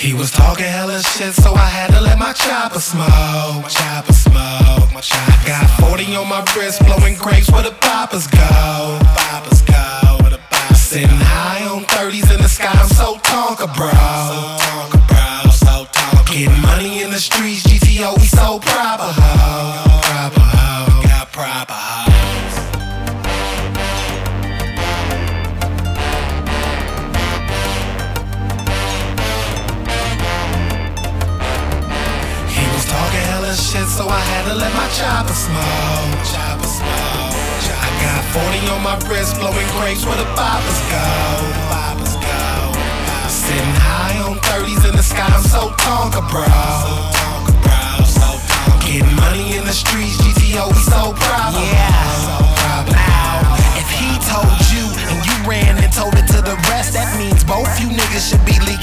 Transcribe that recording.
He was talking hella shit, so I had to let my chopper smoke. Chopper smoke. I got 40 on my wrist, blowing grapes where the poppers go. Poppers go. Sitting high on 30s in the sky, I'm so tonka, bro. Getting money in the streets, GTO, we so proper, ho. Proper, ho. Got proper, ho. Shit, so I had to let my chopper smoke. Chopper smoke. I got 40 on my wrist, blowing grapes where the poppers go. Poppers go. Sitting high on 30s in the sky, I'm so tonka, bro. Getting money in the streets, GTO, we so proud. If he told you and you ran and told it to the rest, that means both you niggas should be leaking